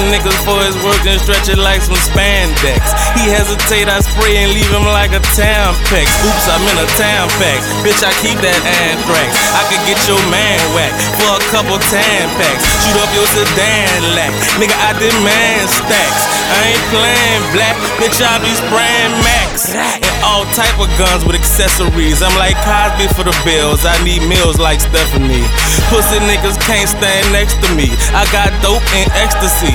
niggas for his work and stretch it like some spandex. He hesitate, I spray and leave him like a Tampax. Oops, I'm in a Tampax. Bitch, I keep that anthrax. I could get your man whacked for a couple Tampax. Shoot up your sedan lack. Nigga, I demand stacks. I ain't playing black, bitch, I be spraying Max. And all type of guns with accessories. I'm like Cosby for the bills. I need meals like Stephanie. Pussy niggas can't stand next to me. I got dope and ecstasy.